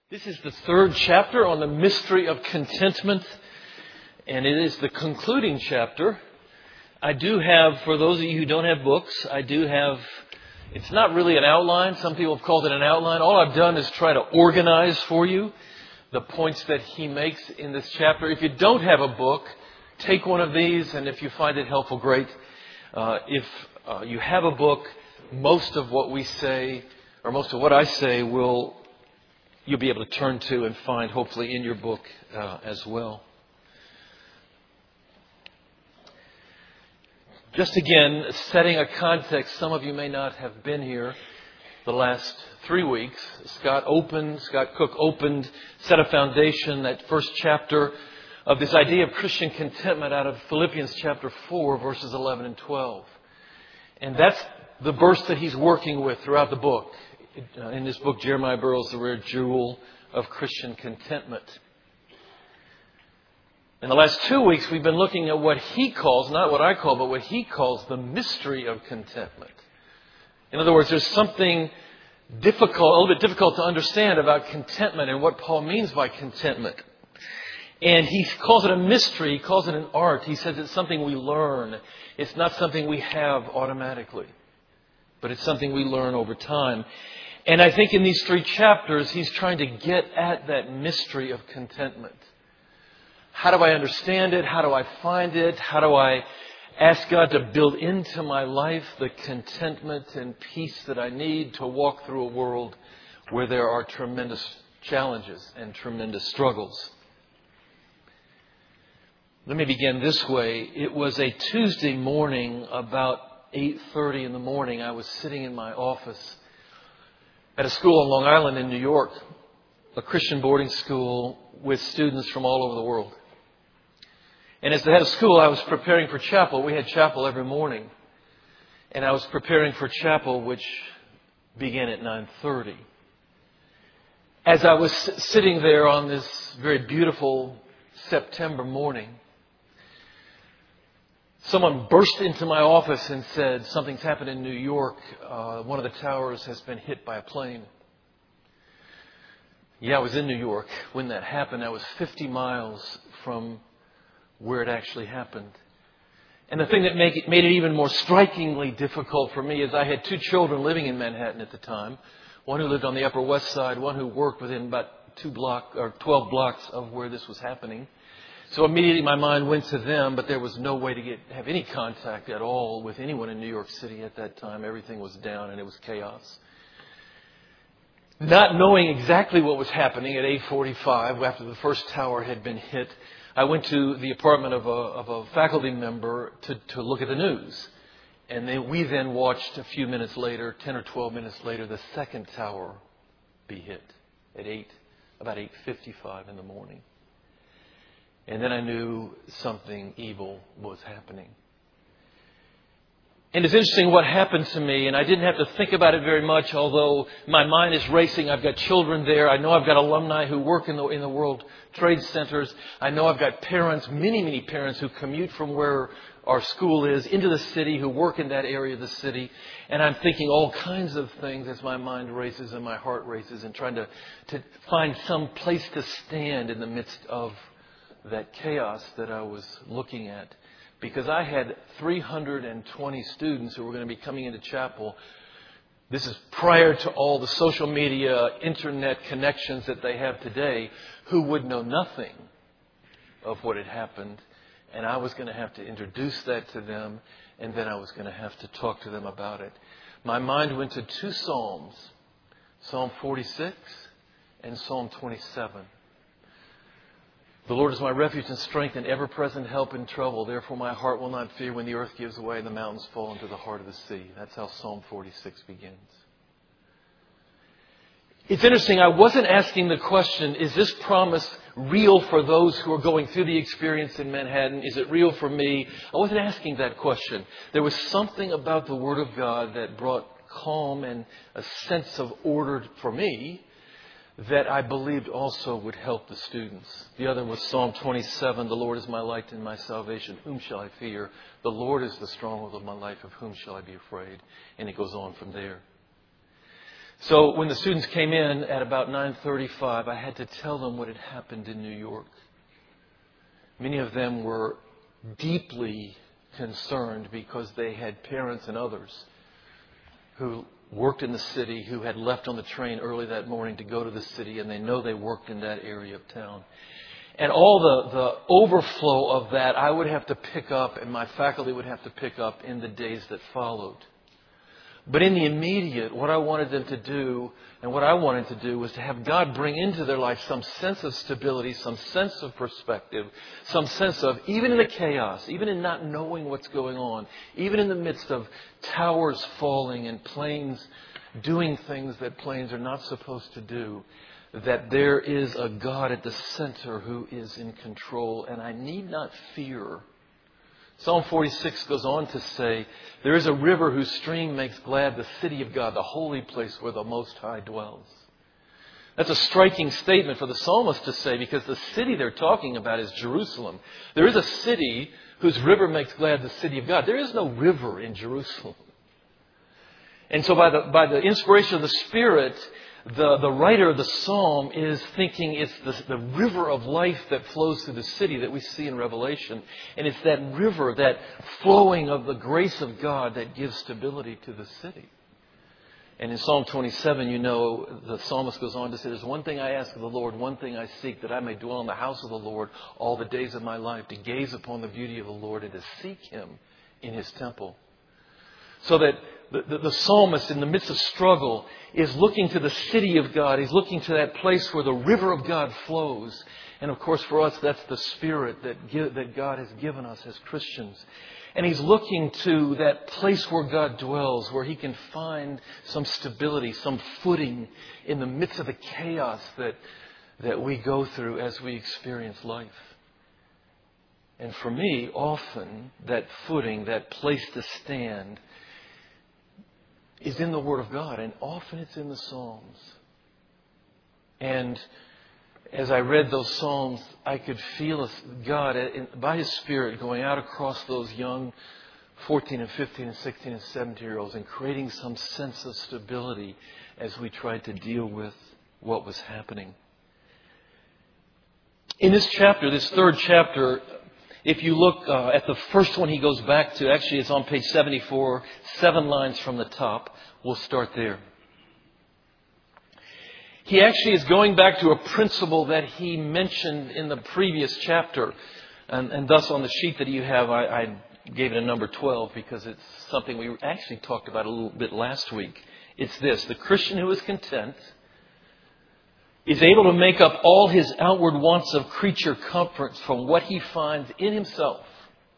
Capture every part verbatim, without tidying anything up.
This is the third chapter on the mystery of contentment, and it is the concluding chapter. I do have, for those of you who don't have books, I do have, it's not really an outline. Some people have called it an outline. All I've done is try to organize for you the points that he makes in this chapter. If you don't have a book, take one of these, and if you find it helpful, great. Uh, if uh, you have a book, most of what we say, or most of what I say, will you'll be able to turn to and find, hopefully, in your book uh, as well. Just again, setting a context, some of you may not have been here the last three weeks. Scott opened, Scott Cook opened, set a foundation, that first chapter of this idea of Christian contentment out of Philippians chapter four, verses eleven and twelve. And that's the verse that he's working with throughout the book. In this book, Jeremiah Burroughs, The Rare Jewel of Christian Contentment. In the last two weeks, we've been looking at what he calls, not what I call, but what he calls the mystery of contentment. In other words, there's something difficult, a little bit difficult to understand about contentment and what Paul means by contentment. And he calls it a mystery. He calls it an art. He says it's something we learn. It's not something we have automatically, but it's something we learn over time. And I think in these three chapters, he's trying to get at that mystery of contentment. How do I understand it? How do I find it? How do I ask God to build into my life the contentment and peace that I need to walk through a world where there are tremendous challenges and tremendous struggles? Let me begin this way. It was a Tuesday morning, about eight thirty in the morning. I was sitting in my office at a school on Long Island in New York, a Christian boarding school with students from all over the world. And as the head of school, I was preparing for chapel. We had chapel every morning. And I was preparing for chapel, which began at nine thirty. As I was sitting there on this very beautiful September morning, someone burst into my office and said, something's happened in New York. Uh, one of the towers has been hit by a plane. Yeah, I was in New York when that happened. I was fifty miles from where it actually happened. And the thing that made it, made it even more strikingly difficult for me is I had two children living in Manhattan at the time. One who lived on the Upper West Side, one who worked within about two block or twelve blocks of where this was happening. So immediately my mind went to them, but there was no way to get have any contact at all with anyone in New York City at that time. Everything was down and it was chaos. Not knowing exactly what was happening at eight forty-five, after the first tower had been hit, I went to the apartment of a, of a faculty member to, to look at the news. And then we then watched a few minutes later, ten or twelve minutes later, the second tower be hit at eight, about eight fifty-five in the morning. And then I knew something evil was happening. And it's interesting what happened to me, and I didn't have to think about it very much, although my mind is racing. I've got children there. I know I've got alumni who work in the in the World Trade Centers. I know I've got parents, many, many parents who commute from where our school is into the city, who work in that area of the city. And I'm thinking all kinds of things as my mind races and my heart races, and trying to, to find some place to stand in the midst of that chaos that I was looking at. Because I had three hundred twenty students who were going to be coming into chapel. This is prior to all the social media, internet connections that they have today, who would know nothing of what had happened. And I was going to have to introduce that to them, and then I was going to have to talk to them about it. My mind went to two Psalms, Psalm forty-six and Psalm twenty-seven. The Lord is my refuge and strength and ever-present help in trouble. Therefore my heart will not fear when the earth gives way and the mountains fall into the heart of the sea. That's how Psalm forty-six begins. It's interesting. I wasn't asking the question, is this promise real for those who are going through the experience in Manhattan? Is it real for me? I wasn't asking that question. There was something about the Word of God that brought calm and a sense of order for me that I believed also would help the students. The other was Psalm twenty-seven. The Lord is my light and my salvation. Whom shall I fear? The Lord is the stronghold of my life. Of whom shall I be afraid? And it goes on from there. So when the students came in at about nine thirty-five, I had to tell them what had happened in New York. Many of them were deeply concerned because they had parents and others who worked in the city, who had left on the train early that morning to go to the city, and they know they worked in that area of town. And all the, the overflow of that I would have to pick up, and my faculty would have to pick up in the days that followed. But in the immediate, what I wanted them to do, and what I wanted to do, was to have God bring into their life some sense of stability, some sense of perspective, some sense of, even in the chaos, even in not knowing what's going on, even in the midst of towers falling and planes doing things that planes are not supposed to do, that there is a God at the center who is in control, and I need not fear. Psalm forty-six goes on to say, there is a river whose stream makes glad the city of God, the holy place where the Most High dwells. That's a striking statement for the psalmist to say, because the city they're talking about is Jerusalem. There is a city whose river makes glad the city of God. There is no river in Jerusalem. And so by the, by the inspiration of the Spirit, The, the writer of the psalm is thinking it's the, the river of life that flows through the city that we see in Revelation. And it's that river, that flowing of the grace of God that gives stability to the city. And in Psalm twenty-seven, you know, the psalmist goes on to say, there's one thing I ask of the Lord, one thing I seek, that I may dwell in the house of the Lord all the days of my life, to gaze upon the beauty of the Lord and to seek Him in His temple. So that the, the, the psalmist, in the midst of struggle, is looking to the city of God. He's looking to that place where the river of God flows. And of course, for us, that's the Spirit that, give, that God has given us as Christians. And he's looking to that place where God dwells, where He can find some stability, some footing in the midst of the chaos that, that we go through as we experience life. And for me, often, that footing, that place to stand, is in the Word of God, and often it's in the Psalms. And as I read those Psalms, I could feel God, by His Spirit, going out across those young fourteen and fifteen and sixteen and seventeen year olds and creating some sense of stability as we tried to deal with what was happening. In this chapter, this third chapter, if you look uh, at the first one he goes back to, actually it's on page seventy-four, seven lines from the top. We'll start there. He actually is going back to a principle that he mentioned in the previous chapter. And, and thus on the sheet that you have, I, I gave it a number twelve because it's something we actually talked about a little bit last week. It's this: the Christian who is content is able to make up all his outward wants of creature comforts from what he finds in himself.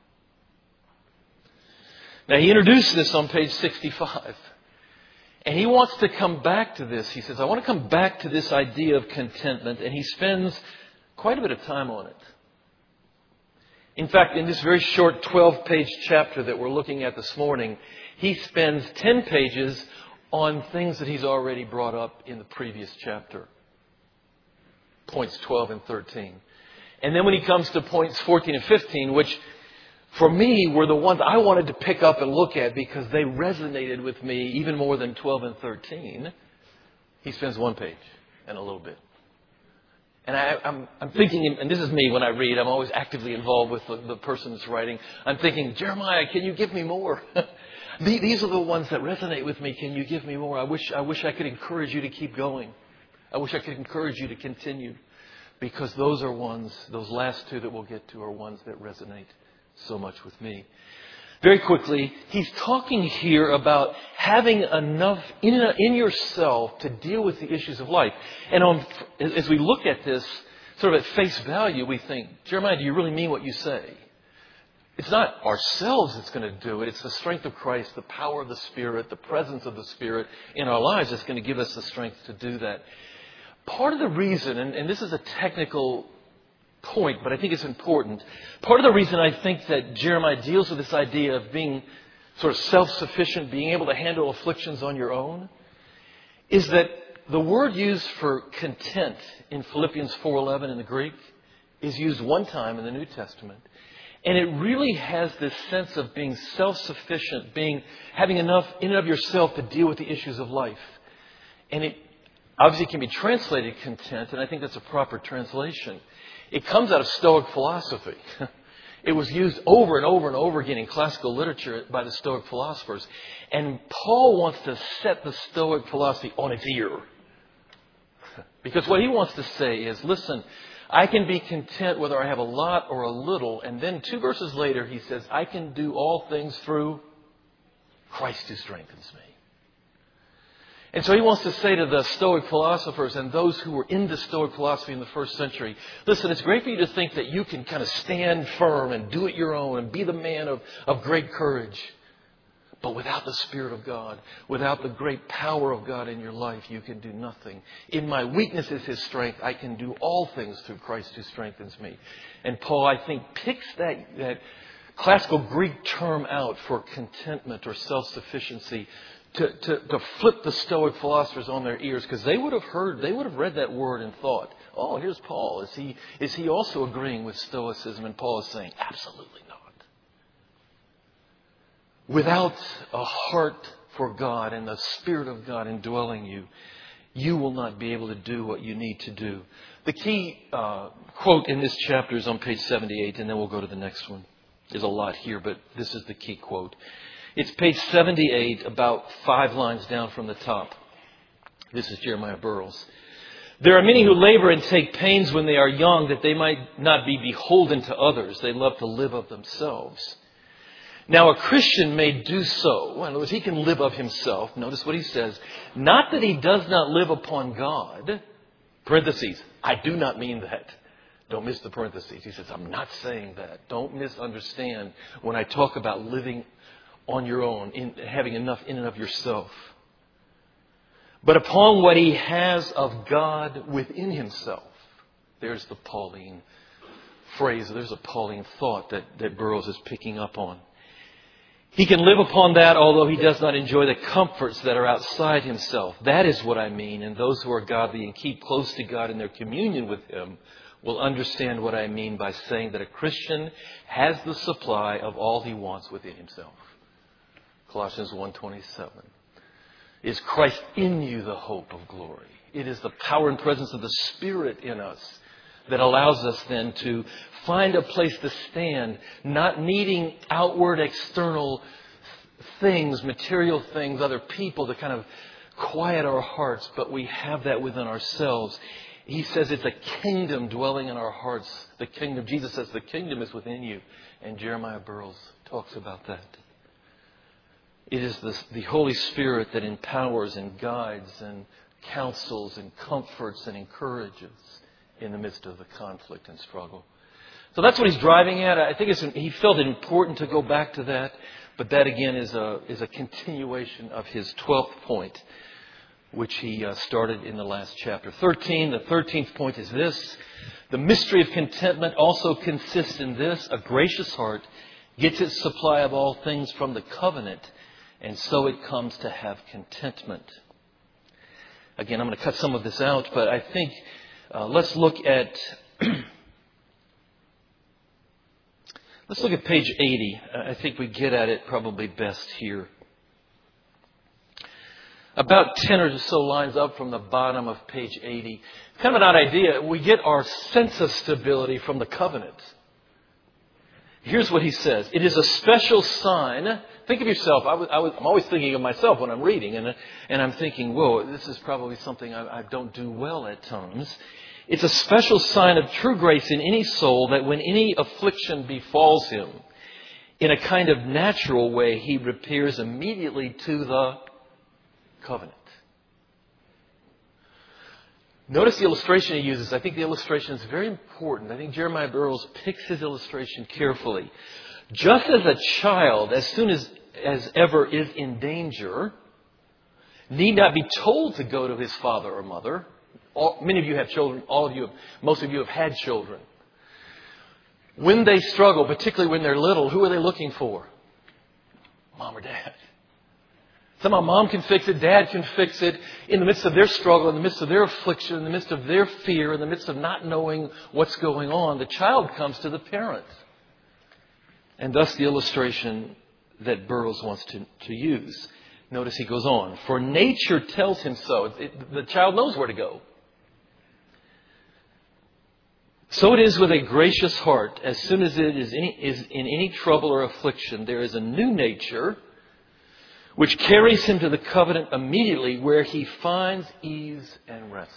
Now, he introduced this on page sixty-five. And he wants to come back to this. He says, I want to come back to this idea of contentment. And he spends quite a bit of time on it. In fact, in this very short twelve-page chapter that we're looking at this morning, he spends ten pages on things that he's already brought up in the previous chapter. Points twelve and thirteen. And then when he comes to points fourteen and fifteen, which for me were the ones I wanted to pick up and look at because they resonated with me even more than twelve and thirteen, he spends one page and a little bit. And I, I'm, I'm thinking, and this is me when I read, I'm always actively involved with the, the person that's writing. I'm thinking, Jeremiah, can you give me more? These are the ones that resonate with me. Can you give me more? I wish, I wish I could encourage you to keep going. I wish I could encourage you to continue, because those are ones, those last two that we'll get to are ones that resonate so much with me. Very quickly, he's talking here about having enough in, in yourself to deal with the issues of life. And on, as we look at this sort of at face value, we think, Jeremiah, do you really mean what you say? It's not ourselves that's going to do it. It's the strength of Christ, the power of the Spirit, the presence of the Spirit in our lives that's going to give us the strength to do that. Part of the reason, and, and this is a technical point, but I think it's important. Part of the reason I think that Jeremiah deals with this idea of being sort of self-sufficient, being able to handle afflictions on your own, is that the word used for content in Philippians four eleven in the Greek is used one time in the New Testament. And it really has this sense of being self-sufficient, being having enough in and of yourself to deal with the issues of life. And it obviously can be translated content, and I think that's a proper translation. It comes out of Stoic philosophy. It was used over and over and over again in classical literature by the Stoic philosophers. And Paul wants to set the Stoic philosophy on its ear. Because what he wants to say is, listen, I can be content whether I have a lot or a little. And then two verses later, he says, I can do all things through Christ who strengthens me. And so he wants to say to the Stoic philosophers and those who were into Stoic philosophy in the first century, listen, it's great for you to think that you can kind of stand firm and do it your own and be the man of, of great courage. But without the Spirit of God, without the great power of God in your life, you can do nothing. In my weakness is His strength. I can do all things through Christ who strengthens me. And Paul, I think, picks that, that classical Greek term out for contentment or self-sufficiency to, to, to flip the Stoic philosophers on their ears, because they would have heard, they would have read that word and thought, oh, here's Paul. Is he, is he also agreeing with Stoicism? And Paul is saying, absolutely not. Without a heart for God and the Spirit of God indwelling you, you will not be able to do what you need to do. The key uh, quote in this chapter is on page seventy-eight, and then we'll go to the next one. There's a lot here, but this is the key quote. It's page seventy-eight, about five lines down from the top. This is Jeremiah Burroughs. There are many who labor and take pains when they are young, that they might not be beholden to others. They love to live of themselves. Now, a Christian may do so. In other words, he can live of himself. Notice what he says. Not that he does not live upon God. Parentheses. I do not mean that. Don't miss the parentheses. He says, I'm not saying that. Don't misunderstand when I talk about living on your own, in, having enough in and of yourself. But upon what he has of God within himself. There's the Pauline phrase. There's a Pauline thought that, that Burroughs is picking up on. He can live upon that, although he does not enjoy the comforts that are outside himself. That is what I mean. And those who are godly and keep close to God in their communion with Him will understand what I mean by saying that a Christian has the supply of all he wants within himself. Colossians one twenty-seven. Is Christ in you the hope of glory? It is the power and presence of the Spirit in us that allows us then to find a place to stand, not needing outward, external things, material things, other people to kind of quiet our hearts, but we have that within ourselves. He says it's a kingdom dwelling in our hearts. The kingdom, Jesus says the kingdom is within you. And Jeremiah Burroughs talks about that. It is the, the Holy Spirit that empowers and guides and counsels and comforts and encourages in the midst of the conflict and struggle. So that's what he's driving at. I think it's, he felt it important to go back to that. But that again is a, is a continuation of his twelfth point, which he uh, started in the last chapter. thirteen, the thirteenth point is this. The mystery of contentment also consists in this. A gracious heart gets its supply of all things from the covenant, and so it comes to have contentment. Again, I'm going to cut some of this out, but I think uh, let's look at let's look at page eighty. I think we get at it probably best here. About ten or so lines up from the bottom of page eighty. Kind of an odd idea. We get our sense of stability from the covenant. Here's what he says. It is a special sign. Think of yourself. I was, I was, I'm always thinking of myself when I'm reading. And, and I'm thinking, whoa, this is probably something I, I don't do well at times. It's a special sign of true grace in any soul that when any affliction befalls him, in a kind of natural way, he repairs immediately to the covenant. Notice the illustration he uses. I think the illustration is very important. I think Jeremiah Burroughs picks his illustration carefully. Just as a child, as soon as, as ever is in danger, need not be told to go to his father or mother. All, many of you have children. All of you, most of you have had children. When they struggle, particularly when they're little, who are they looking for? Mom or dad. Somehow mom can fix it, dad can fix it. In the midst of their struggle, in the midst of their affliction, in the midst of their fear, in the midst of not knowing what's going on, the child comes to the parent. And thus the illustration that Burroughs wants to, to use. Notice he goes on. For nature tells him so. It, the child knows where to go. So it is with a gracious heart. As soon as it is, any, is in any trouble or affliction, there is a new nature which carries him to the covenant immediately, where he finds ease and rest.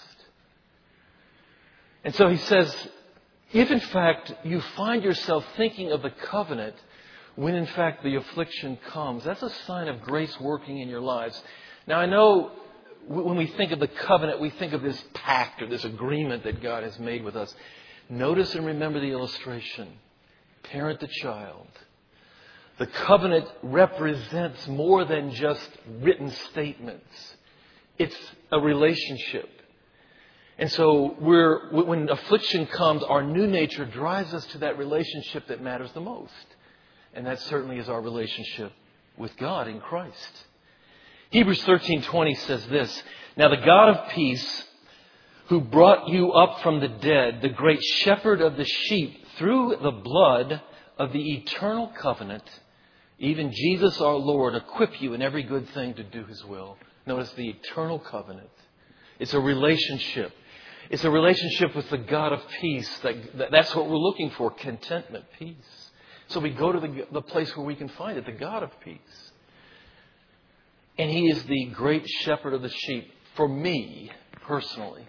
And so he says, if in fact you find yourself thinking of the covenant when in fact the affliction comes, that's a sign of grace working in your lives. Now I know when we think of the covenant, we think of this pact or this agreement that God has made with us. Notice and remember the illustration. Parent the child. The covenant represents more than just written statements. It's a relationship. And so we're, when affliction comes, our new nature drives us to that relationship that matters the most. And that certainly is our relationship with God in Christ. Hebrews thirteen twenty says this, Now the God of peace, who brought you up from the dead, the great shepherd of the sheep, through the blood of the eternal covenant, even Jesus our Lord, equip you in every good thing to do His will. Notice the eternal covenant. It's a relationship. It's a relationship with the God of peace. That, that's what we're looking for, contentment, peace. So we go to the, the place where we can find it, the God of peace. And He is the great shepherd of the sheep. For me, personally,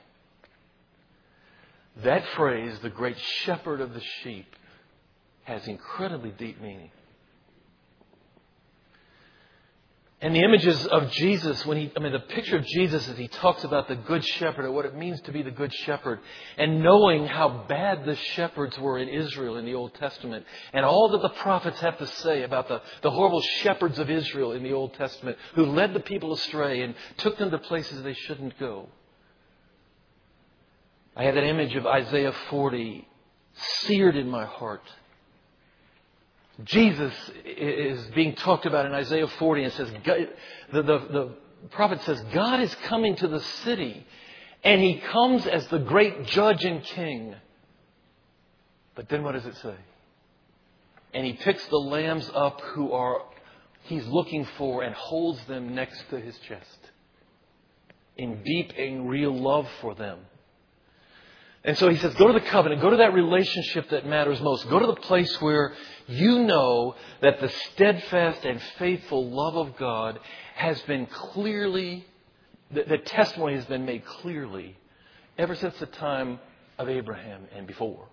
that phrase, the great shepherd of the sheep, has incredibly deep meaning. And the images of Jesus, when he, I mean, the picture of Jesus as He talks about the good shepherd or what it means to be the good shepherd, and knowing how bad the shepherds were in Israel in the Old Testament, and all that the prophets have to say about the, the horrible shepherds of Israel in the Old Testament who led the people astray and took them to places they shouldn't go. I had that image of Isaiah forty seared in my heart. Jesus is being talked about in Isaiah forty, and it says, the, the, the prophet says, God is coming to the city, and He comes as the great judge and king. But then what does it say? And He picks the lambs up who are He's looking for and holds them next to His chest in deep and real love for them. And so He says, go to the covenant, go to that relationship that matters most. Go to the place where you know that the steadfast and faithful love of God has been clearly, the, the testimony has been made clearly ever since the time of Abraham and before.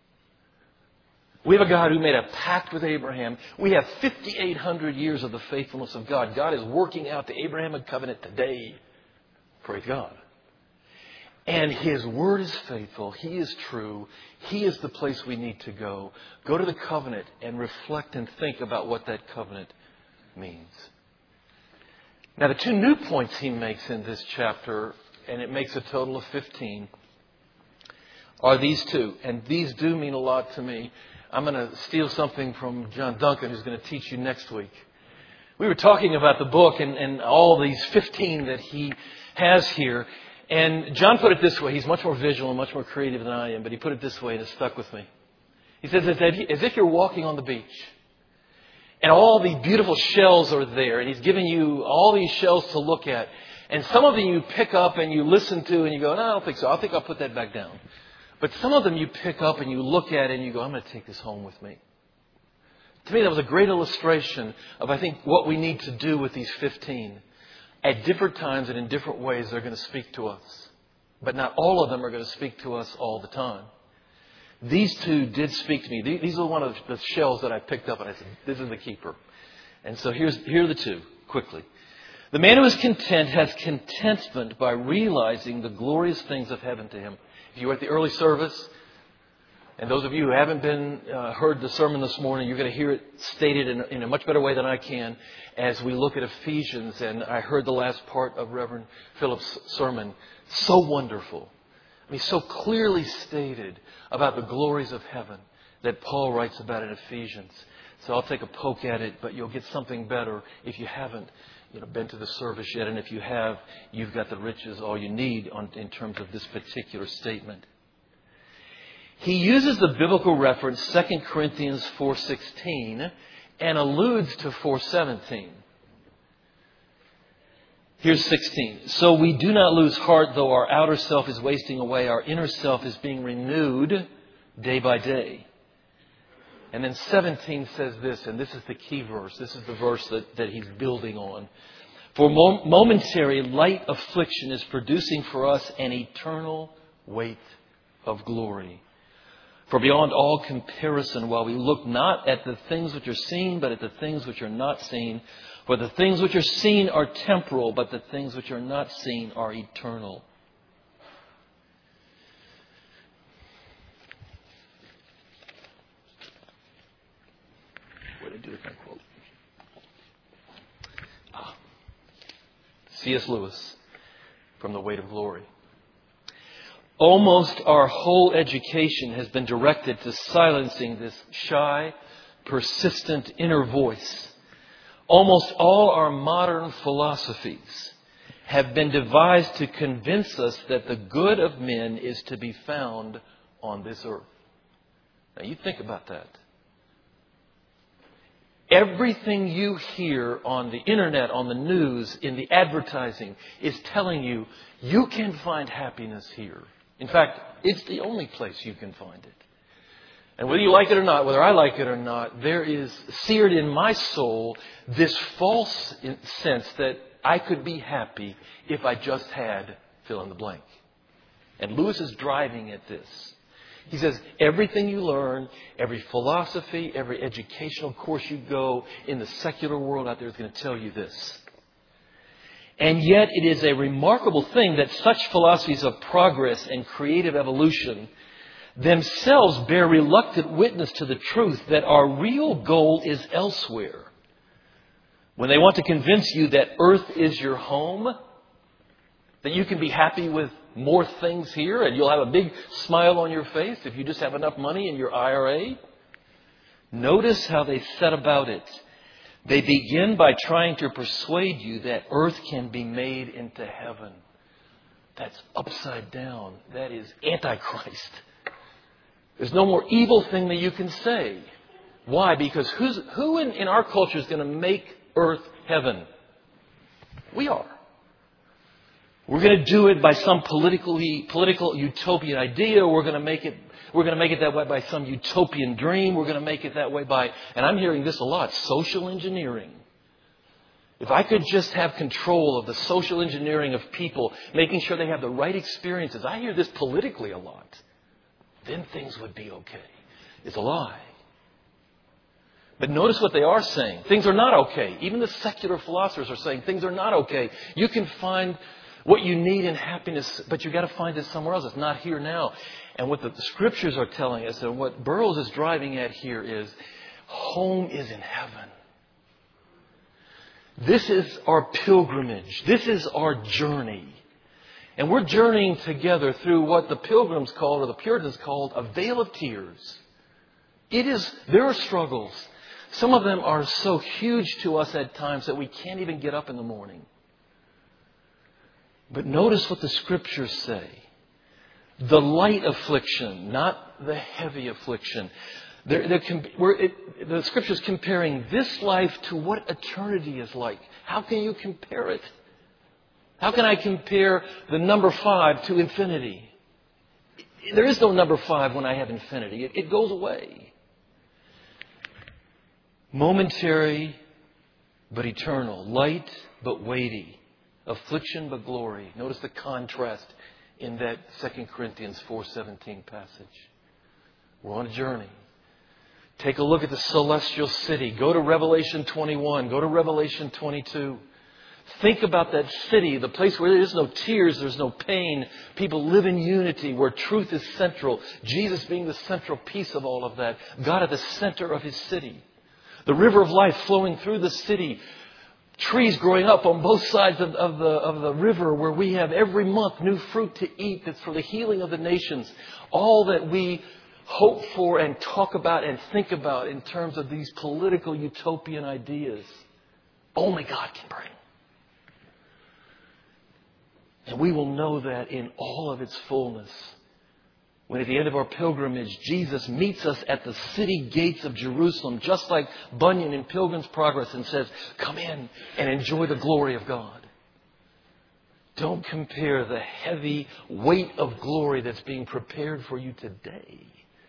We have a God who made a pact with Abraham. We have fifty-eight hundred years of the faithfulness of God. God is working out the Abrahamic covenant today. Praise God. And His Word is faithful. He is true. He is the place we need to go. Go to the covenant and reflect and think about what that covenant means. Now, the two new points he makes in this chapter, and it makes a total of fifteen, are these two. And these do mean a lot to me. I'm going to steal something from John Duncan, who's going to teach you next week. We were talking about the book and, and all these fifteen that he has here. And John put it this way. He's much more visual and much more creative than I am, but he put it this way and it stuck with me. He says, as if you're walking on the beach and all the beautiful shells are there, and He's giving you all these shells to look at. And some of them you pick up and you listen to and you go, no, I don't think so. I think I'll put that back down. But some of them you pick up and you look at and you go, I'm going to take this home with me. To me, that was a great illustration of, I think, what we need to do with these fifteen. At different times and in different ways, they're going to speak to us. But not all of them are going to speak to us all the time. These two did speak to me. These are one of the shells that I picked up, and I said, this is the keeper. And so here's, here are the two, quickly. The man who is content has contentment by realizing the glorious things of heaven to him. If you were at the early service, and those of you who haven't been uh, heard the sermon this morning, you're going to hear it stated in, in a much better way than I can as we look at Ephesians. And I heard the last part of Reverend Phillips' sermon. So wonderful. I mean, so clearly stated about the glories of heaven that Paul writes about in Ephesians. So I'll take a poke at it, but you'll get something better if you haven't you know, been to the service yet. And if you have, you've got the riches, all you need on, in terms of this particular statement. He uses the biblical reference Second Corinthians four sixteen and alludes to four seventeen. Here's sixteen. So we do not lose heart, though our outer self is wasting away. Our inner self is being renewed day by day. And then seventeen says this, and this is the key verse. This is the verse that, that he's building on. For mo- momentary light affliction is producing for us an eternal weight of glory. For beyond all comparison, while we look not at the things which are seen, but at the things which are not seen, for the things which are seen are temporal, but the things which are not seen are eternal. What did I do with my quote? Ah. C S Lewis, from The Weight of Glory. Almost our whole education has been directed to silencing this shy, persistent inner voice. Almost all our modern philosophies have been devised to convince us that the good of men is to be found on this earth. Now you think about that. Everything you hear on the internet, on the news, in the advertising is telling you you can find happiness here. In fact, it's the only place you can find it. And whether you like it or not, whether I like it or not, there is seared in my soul this false sense that I could be happy if I just had fill in the blank. And Lewis is driving at this. He says everything you learn, every philosophy, every educational course you go in the secular world out there is going to tell you this. And yet it is a remarkable thing that such philosophies of progress and creative evolution themselves bear reluctant witness to the truth that our real goal is elsewhere. When they want to convince you that earth is your home, that you can be happy with more things here and you'll have a big smile on your face if you just have enough money in your I R A. Notice how they set about it. They begin by trying to persuade you that earth can be made into heaven. That's upside down. That is Antichrist. There's no more evil thing that you can say. Why? Because who's, who in, in our culture is going to make earth heaven? We are. We're going to do it by some politically, political utopian idea. We're going to make it, we're going to make it that way by some utopian dream. We're going to make it that way by, and I'm hearing this a lot, social engineering. If I could just have control of the social engineering of people, making sure they have the right experiences. I hear this politically a lot. Then things would be okay. It's a lie. But notice what they are saying. Things are not okay. Even the secular philosophers are saying things are not okay. You can find what you need in happiness, but you've got to find it somewhere else. It's not here now. And what the, the scriptures are telling us, and what Burroughs is driving at here is, home is in heaven. This is our pilgrimage. This is our journey. And we're journeying together through what the Pilgrims called, or the Puritans called, a vale of tears. It is, there are struggles. Some of them are so huge to us at times that we can't even get up in the morning. But notice what the scriptures say. The light affliction, not the heavy affliction. They're, they're, we're, it, the scripture's comparing this life to what eternity is like. How can you compare it? How can I compare the number five to infinity? There is no number five when I have infinity. It, it goes away. Momentary but eternal. Light but weighty. Affliction but glory. Notice the contrast in that Second Corinthians four seventeen passage. We're on a journey. Take a look at the celestial city. Go to Revelation twenty-one. Go to Revelation twenty-two. Think about that city, the place where there is no tears, there's no pain. People live in unity, where truth is central. Jesus being the central piece of all of that. God at the center of His city. The river of life flowing through the city. Trees growing up on both sides of, of, the, of the river, where we have every month new fruit to eat that's for the healing of the nations. All that we hope for and talk about and think about in terms of these political utopian ideas, only God can bring. And we will know that in all of its fullness. When at the end of our pilgrimage, Jesus meets us at the city gates of Jerusalem, just like Bunyan in Pilgrim's Progress, and says, come in and enjoy the glory of God. Don't compare the heavy weight of glory that's being prepared for you today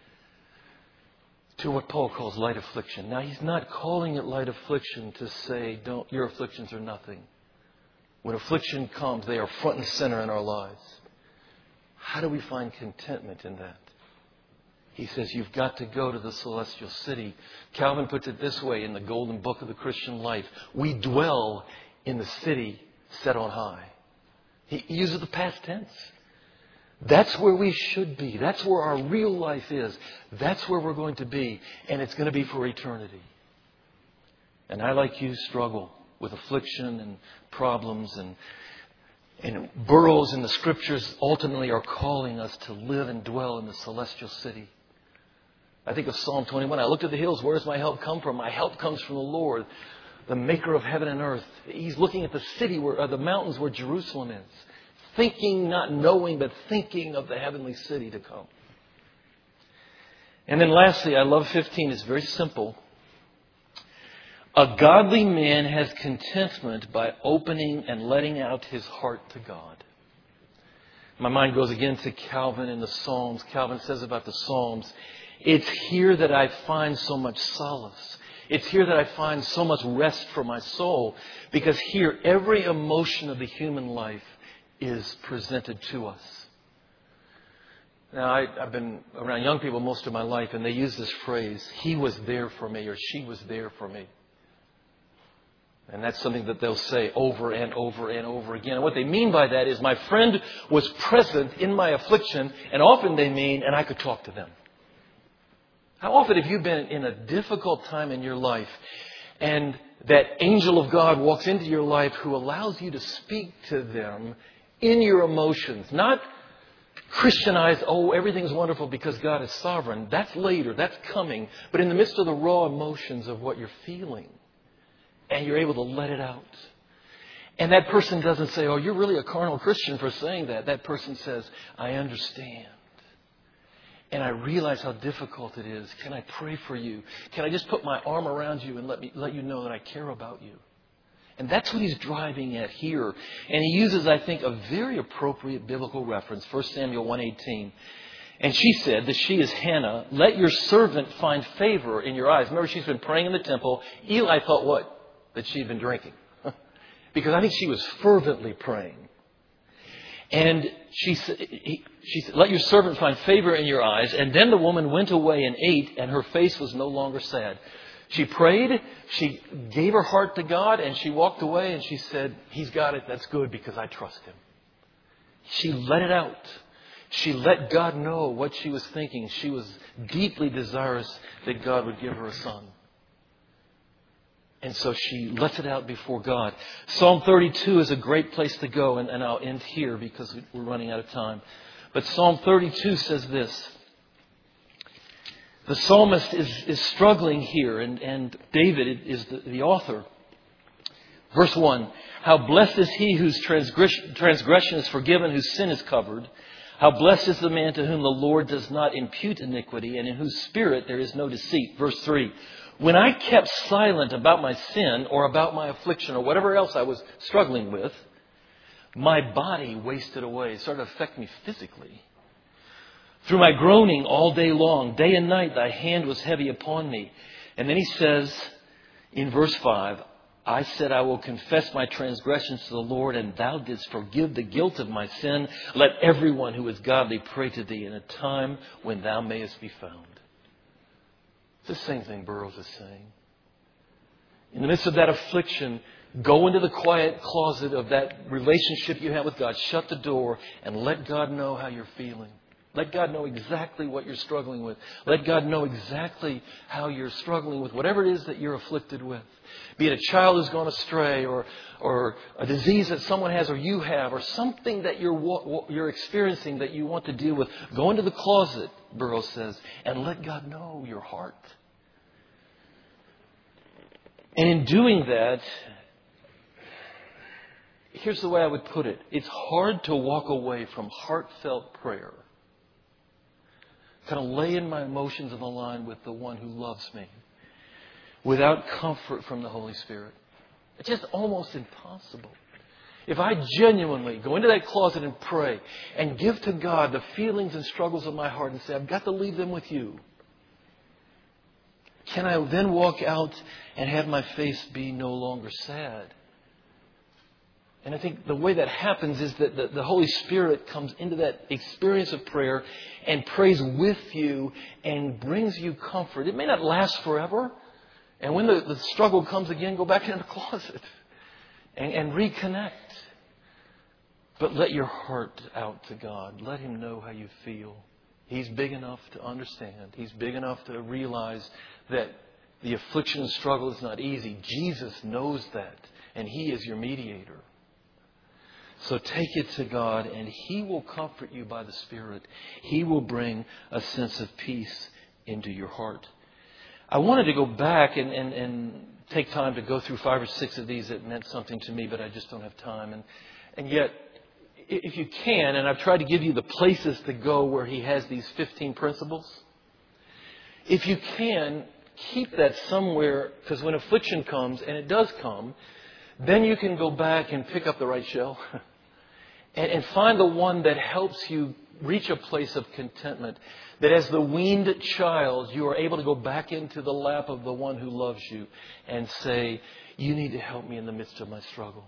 to what Paul calls light affliction. Now, he's not calling it light affliction to say, "Don't, your afflictions are nothing." When affliction comes, they are front and center in our lives. How do we find contentment in that? He says, you've got to go to the celestial city. Calvin puts it this way in the golden book of the Christian life. We dwell in the city set on high. He uses the past tense. That's where we should be. That's where our real life is. That's where we're going to be. And it's going to be for eternity. And I, like you, struggle with affliction and problems. And, and Burroughs in the Scriptures ultimately are calling us to live and dwell in the celestial city. I think of Psalm twenty-one. I looked at the hills. Where does my help come from? My help comes from the Lord, the maker of heaven and earth. He's looking at the city, where, uh, the mountains where Jerusalem is. Thinking, not knowing, but thinking of the heavenly city to come. And then lastly, I love fifteen. It's very simple. A godly man has contentment by opening and letting out his heart to God. My mind goes again to Calvin in the Psalms. Calvin says about the Psalms, it's here that I find so much solace. It's here that I find so much rest for my soul. Because here, every emotion of the human life is presented to us. Now, I, I've been around young people most of my life, and they use this phrase, he was there for me, or she was there for me. And that's something that they'll say over and over and over again. And what they mean by that is, my friend was present in my affliction, and often they mean, and I could talk to them. How often have you been in a difficult time in your life, and that angel of God walks into your life who allows you to speak to them in your emotions? Not Christianized, oh, everything's wonderful because God is sovereign. That's later. That's coming. But in the midst of the raw emotions of what you're feeling, and you're able to let it out. And that person doesn't say, oh, you're really a carnal Christian for saying that. That person says, I understand. And I realize how difficult it is. Can I pray for you? Can I just put my arm around you and let me let you know that I care about you? And that's what he's driving at here. And he uses, I think, a very appropriate biblical reference, First Samuel one eighteen. And she said, that she is Hannah, let your servant find favor in your eyes. Remember, she's been praying in the temple. Eli thought what? That she'd been drinking. Because I think she was fervently praying. And she said, she said, let your servant find favor in your eyes. And then the woman went away and ate, and her face was no longer sad. She prayed, she gave her heart to God, and she walked away and she said, he's got it, that's good because I trust him. She let it out. She let God know what she was thinking. She was deeply desirous that God would give her a son. And so she lets it out before God. Psalm thirty-two is a great place to go, and, and I'll end here because we're running out of time. But Psalm thirty-two says this. The psalmist is, is struggling here, and, and David is the, the author. Verse one, how blessed is he whose transgression, transgression is forgiven, whose sin is covered. How blessed is the man to whom the Lord does not impute iniquity, and in whose spirit there is no deceit. Verse three, when I kept silent about my sin or about my affliction or whatever else I was struggling with, my body wasted away. It started to affect me physically. Through my groaning all day long, day and night, thy hand was heavy upon me. And then he says in verse five, I said, I will confess my transgressions to the Lord, and thou didst forgive the guilt of my sin. Let everyone who is godly pray to thee in a time when thou mayest be found. It's the same thing Burroughs is saying. In the midst of that affliction, go into the quiet closet of that relationship you have with God. Shut the door and let God know how you're feeling. Let God know exactly what you're struggling with. Let God know exactly how you're struggling with whatever it is that you're afflicted with. Be it a child who's gone astray, or or a disease that someone has or you have, or something that you're you're experiencing that you want to deal with. Go into the closet, Burroughs says, and let God know your heart. And in doing that, here's the way I would put it. It's hard to walk away from heartfelt prayer. Kind of laying my emotions on the line with the one who loves me without comfort from the Holy Spirit. It's just almost impossible. if I genuinely go into that closet and pray and give to God the feelings and struggles of my heart and say, I've got to leave them with you, can I then walk out and have my face be no longer sad? And I think the way that happens is that the, the Holy Spirit comes into that experience of prayer and prays with you and brings you comfort. It may not last forever. And when the, the struggle comes again, go back in the closet and, and reconnect. But let your heart out to God. Let Him know how you feel. He's big enough to understand. He's big enough to realize that the affliction and struggle is not easy. Jesus knows that. And He is your mediator. So take it to God and He will comfort you by the Spirit. He will bring a sense of peace into your heart. I wanted to go back and, and, and take time to go through five or six of these that meant something to me, but I just don't have time. And, and yet, if you can, and I've tried to give you the places to go where He has these fifteen principles. If you can, keep that somewhere, because when affliction comes, and it does come, then you can go back and pick up the right shell and, and find the one that helps you reach a place of contentment. That as the weaned child, you are able to go back into the lap of the one who loves you and say, you need to help me in the midst of my struggle.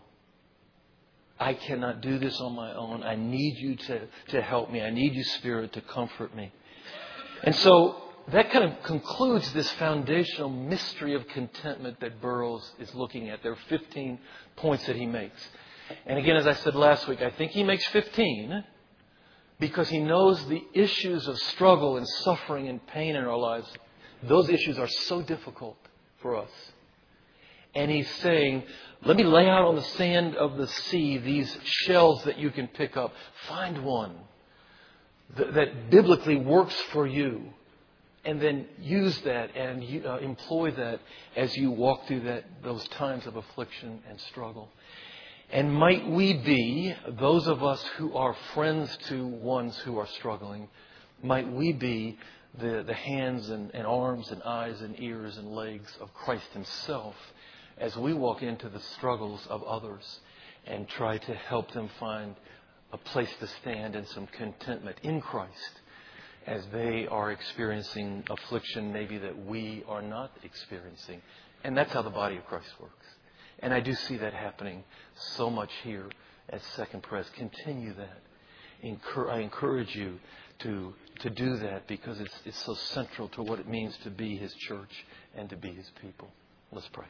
I cannot do this on my own. I need you to, to help me. I need you, Spirit, to comfort me. And so that kind of concludes this foundational mystery of contentment that Burroughs is looking at. There are fifteen points that he makes. And again, as I said last week, I think he makes fifteen because he knows the issues of struggle and suffering and pain in our lives. Those issues are so difficult for us. And he's saying, let me lay out on the sand of the sea these shells that you can pick up. Find one that, that biblically works for you. And then use that and uh, employ that as you walk through that those times of affliction and struggle. And might we be, those of us who are friends to ones who are struggling, might we be the, the hands and, and arms and eyes and ears and legs of Christ Himself as we walk into the struggles of others and try to help them find a place to stand and some contentment in Christ as they are experiencing affliction maybe that we are not experiencing. And that's how the body of Christ works. And I do see that happening so much here at Second Pres. Continue that. I encourage you to, to do that because it's, it's so central to what it means to be His church and to be His people. Let's pray.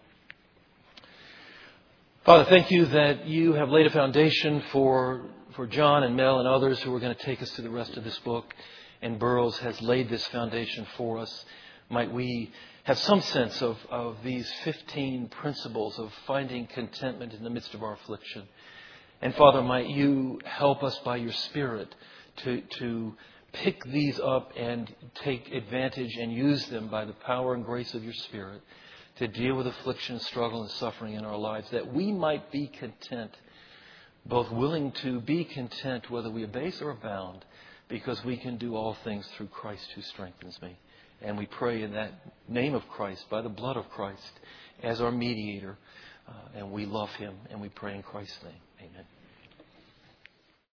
Father, thank you that you have laid a foundation for, for John and Mel and others who are going to take us to the rest of this book. And Burroughs has laid this foundation for us. Might we have some sense of, of these fifteen principles of finding contentment in the midst of our affliction. And Father, might you help us by your Spirit to, to pick these up and take advantage and use them by the power and grace of your Spirit to deal with affliction, struggle, and suffering in our lives, that we might be content, both willing to be content whether we abase or abound, because we can do all things through Christ who strengthens me. And we pray in that name of Christ, by the blood of Christ, as our mediator. Uh, and we love Him, and we pray in Christ's name. Amen.